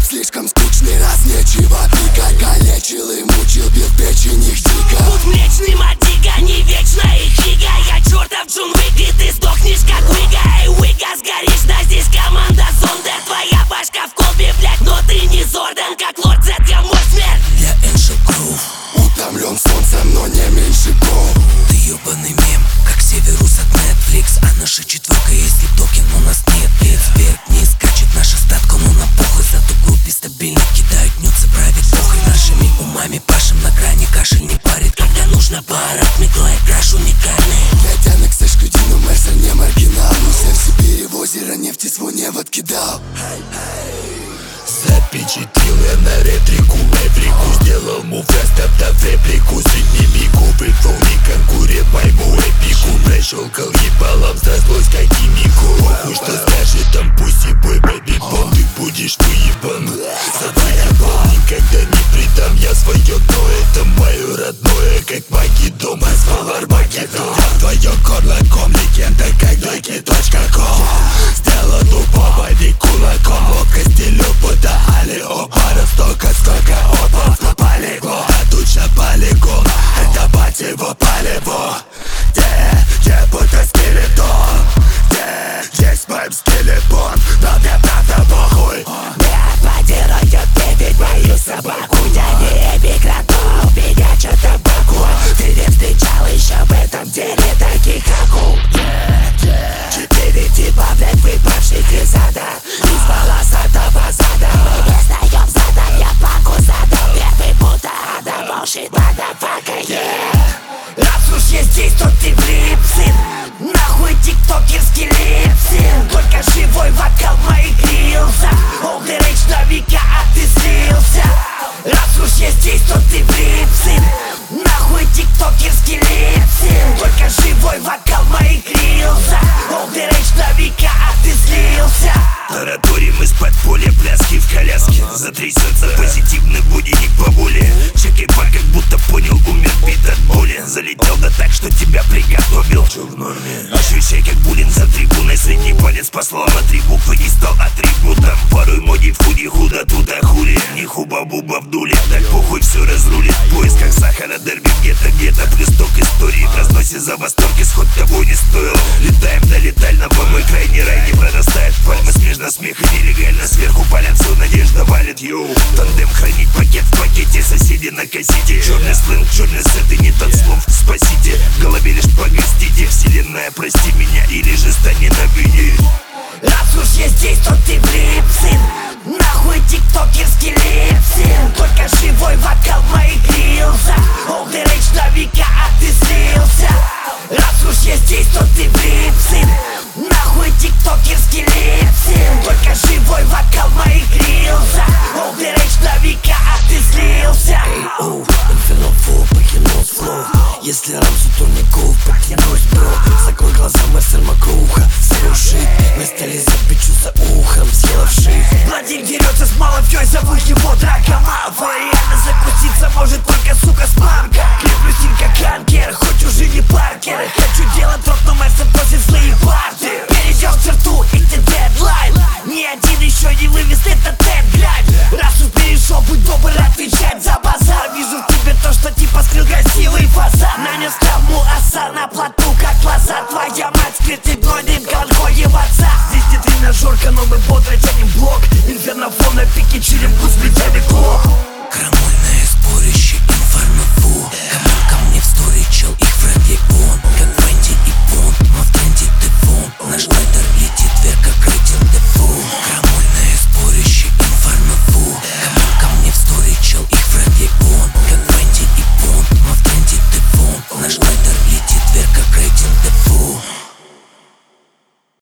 слишком скучный, раз нечего пика. Калечил и мучил, бил печень их дико. Путь млечный, мотига, не вечно их фига. Я чертов Джун Уик, и ты сдохнешь как Уига. Эй, Уига, сгоришь, да здесь команда Зондер. Твоя башка в колбе, блядь, но ты не Зордан. Как Лорд Зет, я мой смерть. Я Эншел Крув, утомлен солнцем, но не меньше ков. ты ёбаный мем, как Северус от Netflix. А наша четверка, если токен, у нас нет лиц. Вверх-вниз скачет наша статка, но на похуй. Зато группе стабильно кидают нюцы, правит похуй. Нашими умами пашем на грани, кашель не парит. Когда нужно парад, мигла и краш уникальный. Я тянок с Эшкудину, Мерсер не маргинал. Уся в Сибири в озеро нефти свой не подкидал. Запечатлил я на ретрику, эврику. Сделал мув, растоптав реплику. Средними губы, полный конкурент моему эпику. Прощелкал ебалом, взрослось как химику. Похуй, что скажет там пусть бой, бэби бом. Ты будешь выебан за твоебал. Никогда не предам я свое дно. Это мое родное, как маги дома. Звал Армагеддон. Твое горло ком, легенда как Дойки.ком. Сделал тупо бэби кулаком. Ловкость и любовь. Али опара, столько опов полегло. А тут же полигон, это бать его полево. Где будто скелетон, где есть моим скелетон. Но мне правда похуй. Я подираю, ты ведь мою собаку. Я не микротон, у меня что-то боку. Ты не встречал еще в этом деле таких акул. 4 типа, блядь, выпавших из ада, из волосатого зада. Мы не сдаем задом, я паку задал. Первый будто ада, bullshit, motherfucker, yeah. Раз уж я здесь, то ты влип, сын. Нахуй тиктокерский липсин. Только живой вокал моих рилсов. Олдер рейдж на века, а ты слился. Раз уж я здесь, то ты влип, сын. Нахуй тиктокерский липсин. Только живой вокал моих рилсов. Олдер рейдж на века, а ты слился. Тараторим из подполья, пляски в коляске. Затрясется позитивный будильник по воле. Чекай пар, как будто понял, умер бит от боли. Залетел да так, что тебя приготовил. Чё в норме? Ощущай, как буллинг за трибуной. Средний палец послал на 3 буквы и стал атрибутом. Порой моди в худи, худо туда хули. Не хуба-буба в дуле, так похуй все разрулит. В поисках сахара, дерби где-то плюс ток истории. В разносе за восторг, исход того не стоил. Летаем до летального, мой крайний рай не прорастает пальмы. Смежно смех и нелегально, сверху палят, все надежда валит. Йоу, тандем хранить пакет в пакете, соседи на кассете. Черный сленг, черный сет и не тот слов, спасите. В голове лишь погостите, вселенная, прости меня или же стань ненавидеть. Раз уж я здесь, то ты влип, сын. Нахуй тиктокерский липсин. Только живой вокал моих рилсов. Олдер рейдж на века, а ты слился. Раз уж я здесь, то ты влип, сын. Нахуй тиктокерский липсин. Только живой вокал моих рилсов. Олдер рейдж на века, а ты слился. Оу, Inferno Flow, покинул флоу. Если Рамсу, то не кул, покинусь, бро. Закрой глаза, Мерсер Макруха. Совершит, на столе запечу за ухом, съелавший. Владик дерется с маловкой, зовут его Дракомалфа. Реально закуситься может только, сука, спамка. Креплю стиль как Анкер, хоть уже не Паркер. Хочу делать тот, но Мерсер просит злые парты. Перейдем черту, это дедлайн. Ни один еще не вывез этот теглайн. Раз уж перешел, будь добр отвечать за базар. Вижу в тебе то, что типа скрыл красивый фасад. Нанес травму оса на плоту, как глаза. Твоя мать скрытый блондин, конкоев отца. Здесь не тренажерка, но мы бодро тянем блок. Инферно Флоу на пике, чилим, вкус плетяный клок.